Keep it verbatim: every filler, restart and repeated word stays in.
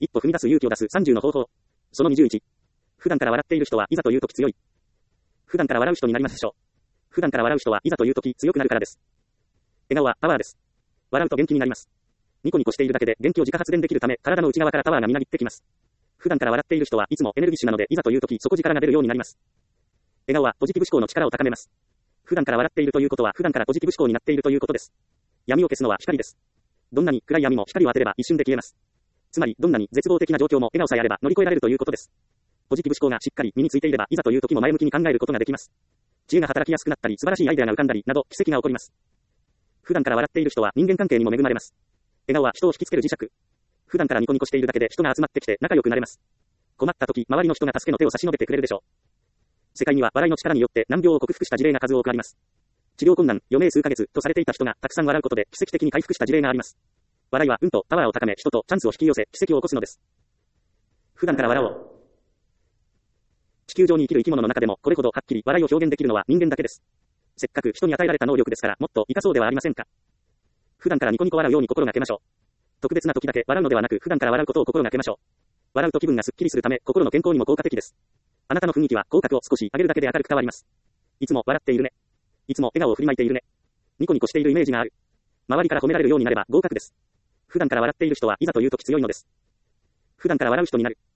一歩踏み出す勇気を出すさんじゅうの方法。そのにじゅういち。普段から笑っている人はいざという時強い。普段から笑う人になりましょう。普段から笑う人はいざという時強くなるからです。笑顔はパワーです。笑うと元気になります。ニコニコしているだけで元気を自家発電できるため、体の内側からパワーがみなぎってきます。普段から笑っている人はいつもエネルギッシュなので、いざという時底力が出るようになります。笑顔はポジティブ思考の力を高めます。普段から笑っているということは普段からポジティブ思考になっているということです。闇を消すのは光です。どんなに暗い闇も光を当てれば一瞬で消えます。つまり、どんなに絶望的な状況も笑顔さえあれば乗り越えられるということです。ポジティブ思考がしっかり身についていれば、いざという時も前向きに考えることができます。知恵が働きやすくなったり、素晴らしいアイデアが浮かんだりなど、奇跡が起こります。普段から笑っている人は人間関係にも恵まれます。笑顔は人を引きつける磁石。普段からニコニコしているだけで人が集まってきて仲良くなれます。困った時、周りの人が助けの手を差し伸べてくれるでしょう。世界には笑いの力によって難病を克服した事例が数多くあります。治療困難、余命数ヶ月とされていた人がたくさん笑うことで奇跡的に回復した事例があります。笑いは運とパワーを高め、人とチャンスを引き寄せ、奇跡を起こすのです。普段から笑おう。地球上に生きる生き物の中でもこれほどはっきり笑いを表現できるのは人間だけです。せっかく人に与えられた能力ですから、もっと活かそうではありませんか。普段からニコニコ笑うように心がけましょう。特別な時だけ笑うのではなく、普段から笑うことを心がけましょう。笑うと気分がすっきりするため、心の健康にも効果的です。あなたの雰囲気は口角を少し上げるだけで明るく変わります。いつも笑っているね。いつも笑顔を振りまいているね。ニコニコしているイメージがある。周りから褒められるようになれば合格です。普段から笑っている人はいざという時強いのです。普段から笑う人になる。